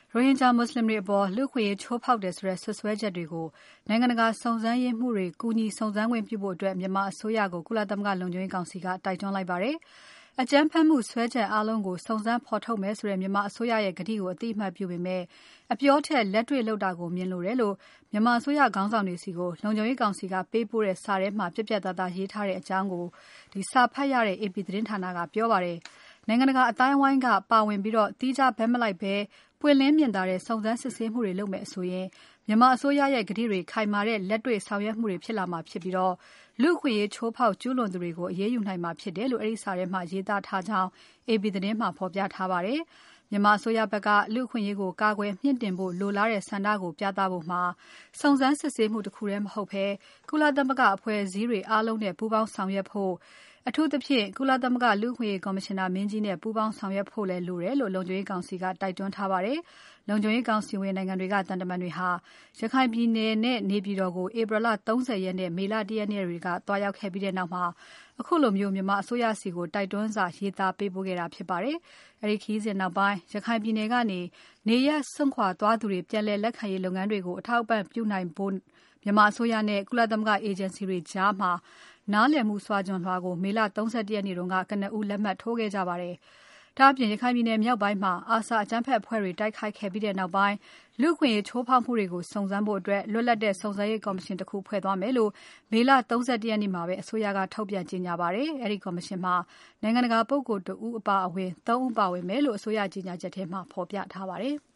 ရိုဟင်ဂျာမွတ်ဆလင်တွေအပေါ်လူ့အခွင့်အရေးချိုးဖောက်တယ်ဆိုတဲ့စွပ်စွဲချက်တွေကိုနိုင်ငံတကာစုံစမ်းရေးမှူးတွေကူညီစုံစမ်းခွင့်ပြုဖို့မြန်မာအစိုးရကိုကုလသမဂ္ဂလုံခြုံရေးကောင်စီကတိုက်တွန်းလိုက်ပါတယ်။ အကြမ်းဖက်မှုစွဲချက်အားလုံးကိုစုံစမ်းဖော်ထုတ်မယ်ဆိုတဲ့မြန်မာအစိုးရရဲ့ကတိကိုအသိအမှတ်ပြုပေမဲ့အပြောထက်လက်တွေ့လုပ်တာကိုမြင်လိုတယ်လို့မြန်မာအစိုးရခေါင်းဆောင်တွေဆီကိုလုံခြုံရေးကောင်စီကပေးပို့တဲ့စာထဲမှာပြတ်ပြတ်သားသားရေးထားတဲ့အကြောင်းကိုစာဖတ်ရတဲ့ AP သတင်းဌာနကပြောပါတယ်။ နိုင်ငံတကာအသိုင်းအဝိုင်းကပါဝင်ပြီးသီးခြားဘက်မလိုက်ဘဲပွင့်လင်းမြင်သာတဲ့စုံစမ်းစစ်ဆေးမှုတွေလုပ်မယ်ဆိုရင်မြန်မာအစိုးရရဲ့ကတိတွေခိုင်မာတဲ့လက်တွေ့ဆောင်ရွက်မှုတွေဖြစ်လာမှာဖြစ်ပြီးလူ့အခွင့်အရေးချိုးဖောက်ကျူးလွန်သူတွေကိုအရေးယူနိုင်မှာဖြစ်တယ်လို့အဲဒီစာထဲမှာရေးသားထားကြောင်း AP သတင်းမှာဖော်ပြထားပါတယ်။ မြန်မာအစိုးရဘက်ကလူ့အခွင့်အရေးကိုကာကွယ်မြှင့်တင်ဖို့လိုလားတဲ့ဆန္ဒကိုပြသဖို့မှာစုံစမ်းစစ်ဆေးမှုတခုတည်းမဟုတ်ဘဲကုလသမဂ္ဂအဖွဲ့အစည်းတွေအားလုံးနဲ့ပူးပေါင်းဆောင်ရွက်ဖို့အထူးသဖြင့်ကုလသမဂ္ဂလူ့အခွင့်အရေးကော်မရှင်နာမင်းကြီးနဲ့ပူးပေါင်းဆောင်ရွက်ဖို့လည်းလိုတယ်လို့လုံခြုံရေးကောင်စီကတိုက်တွန်းထားပါတယ်။ လုံခြုံရေးကောင်စီဝင်နိုင်ငံတွေကသံတမန်တွေဟာရခိုင်ပြည်နယ်နဲ့နေပြည်တော်ကို April လ 30 ရက်နဲ့မေလ 1 ရက်နေ့တွေကသွားရောက်ခဲ့ပြီးနောက်မှာခုလိုမြန်မာအစိုးရဆီကိုတိုက်တွန်းစာရေးသားပေးပို့ခဲ့တာဖြစ်ပါတယ်။ အဲဒီခရီးစဉ်နောက်ပိုင်းရခိုင်ပြည်နယ်ကနေနေရပ်စွန့်ခွာသွားသူတွေပြန်လည်လက်ခံရေးလုပ်ငန်းတွေကိုအထောက်အပံ့ပြုနိုင်ဖို့မြန်မာအစိုးရနဲ့ကုလသမဂ္ဂအေဂျင်စီတွေကြားနားလည်မှုစာချွန်လွှာကိုမေလ 31 ရက်နေ့ကကနဦးလက်မှတ်ထိုးခဲ့ကြပါတယ်။ ဒါ့အပြင်ရခိုင်ပြည်နယ်မြောက်ပိုင်းမှာARSA အကြမ်းဖက်အဖွဲ့တွေတိုက်ခိုက်ခဲ့ပြီးနောက်ပိုင်းလူ့အခွင့်အရေးချိုးဖောက်မှုတွေကိုစုံစမ်းဖို့လွတ်လပ်တဲ့စုံစမ်းရေးကော်မရှင်တခုဖွဲ့သွားမယ်လို့မေလ 31 ရက်နေ့မှာအစိုးရကထုတ်ပြန်ကြေညာပါတယ်။ အဲဒီကော်မရှင်မှာနိုင်ငံတကာပုဂ္ဂိုလ်တဦးအပါအဝင် ၃ ဦးပါဝင်မယ်လို့အစိုးရကြေညာချက်ထဲမှာဖော်ပြထားပါတယ်။